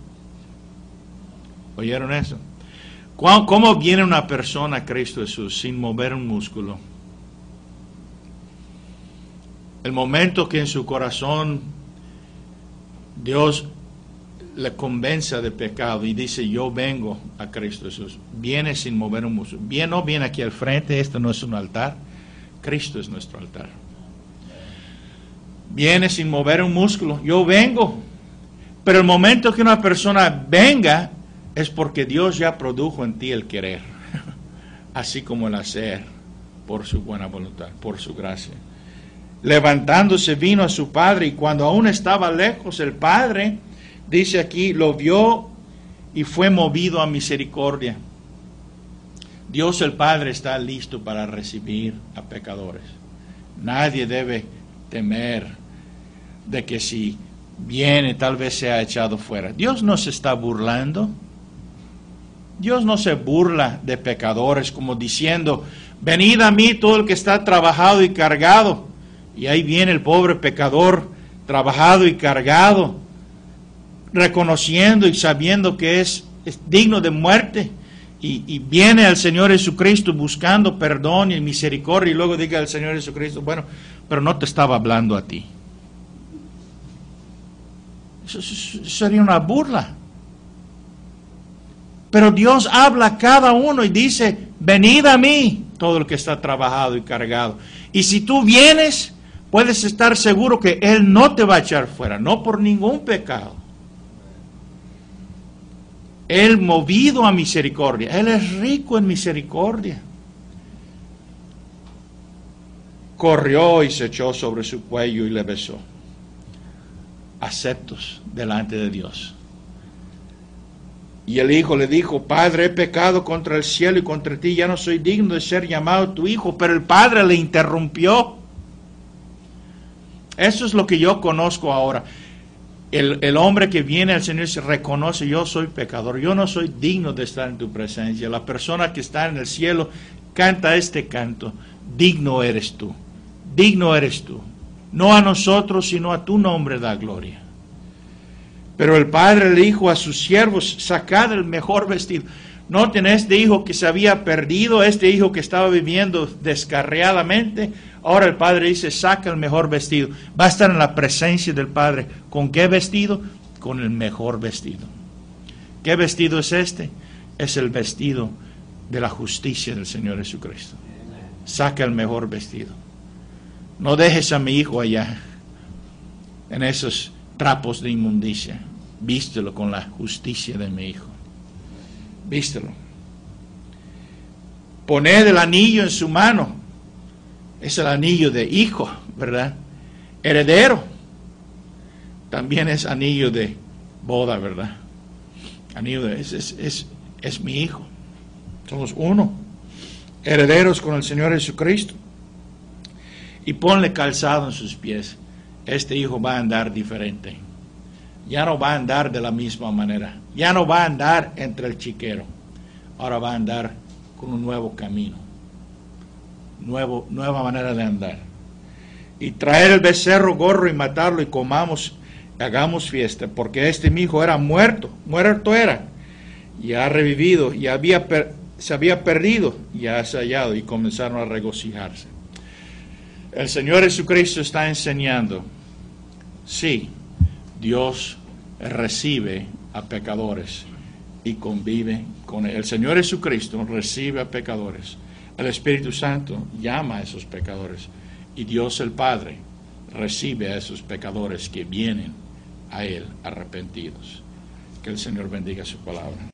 ¿Oyeron eso? ¿Cómo viene una persona a Cristo Jesús sin mover un músculo? El momento que en su corazón Dios le convence de pecado y dice, yo vengo a Cristo Jesús, viene sin mover un músculo. Bien, no viene aquí al frente, esto no es un altar, Cristo es nuestro altar. Viene sin mover un músculo, yo vengo. Pero el momento que una persona venga, es porque Dios ya produjo en ti el querer, así como el hacer. por su buena voluntad, por su gracia. Levantándose vino a su padre, y cuando aún estaba lejos, el padre, dice aquí, lo vio y fue movido a misericordia. Dios el Padre está listo para recibir a pecadores. Nadie debe temer de que si viene tal vez sea echado fuera. Dios no se está burlando. Dios no se burla de pecadores como diciendo, venid a mí todo el que está trabajado y cargado. Y ahí viene el pobre pecador trabajado y cargado, reconociendo y sabiendo que es, es digno de muerte. Y, y viene al Señor Jesucristo buscando perdón y misericordia, y luego diga al Señor Jesucristo, bueno, pero no te estaba hablando a ti. Eso, eso sería una burla. Pero Dios habla a cada uno y dice, venid a mí, todo el que está trabajado y cargado. Y si tú vienes, puedes estar seguro que Él no te va a echar fuera, no por ningún pecado. Él movido a misericordia, Él es rico en misericordia. Corrió y se echó sobre su cuello y le besó. Aceptos delante de Dios. Y el hijo le dijo, Padre, he pecado contra el cielo y contra ti, ya no soy digno de ser llamado tu hijo. Pero el padre le interrumpió. Eso es lo que yo conozco ahora. El, el hombre que viene al Señor se reconoce, yo soy pecador, yo no soy digno de estar en tu presencia. La persona que está en el cielo canta este canto, digno eres tú, digno eres tú. No a nosotros, sino a tu nombre da gloria. Pero el padre le dijo a sus siervos, sacad el mejor vestido. Noten, este hijo que se había perdido, este hijo que estaba viviendo descarriadamente, ahora el padre dice, saca el mejor vestido. Va a estar en la presencia del Padre. ¿Con qué vestido? Con el mejor vestido. ¿Qué vestido es este? Es el vestido de la justicia del Señor Jesucristo. Saca el mejor vestido. No dejes a mi hijo allá, en esos trapos de inmundicia. Vístelo con la justicia de mi hijo. Vístelo. Poned el anillo en su mano. Es el anillo de hijo, ¿verdad? Heredero. También es anillo de boda, ¿verdad? Anillo de... Es, es, es, es mi hijo. Somos uno. Herederos con el Señor Jesucristo. Y ponle calzado en sus pies. Este hijo va a andar diferente. Ya no va a andar de la misma manera. Ya no va a andar entre el chiquero. Ahora va a andar con un nuevo camino. Nuevo, nueva manera de andar. Y traer el becerro gorro y matarlo y comamos, hagamos fiesta, porque este mi hijo era muerto, muerto era, y ha revivido, y había per, se había perdido, y ha hallado, y comenzaron a regocijarse. El Señor Jesucristo está enseñando, sí, Dios recibe a pecadores y convive con él. El Señor Jesucristo recibe a pecadores. El Espíritu Santo llama a esos pecadores y Dios el Padre recibe a esos pecadores que vienen a Él arrepentidos. Que el Señor bendiga su palabra.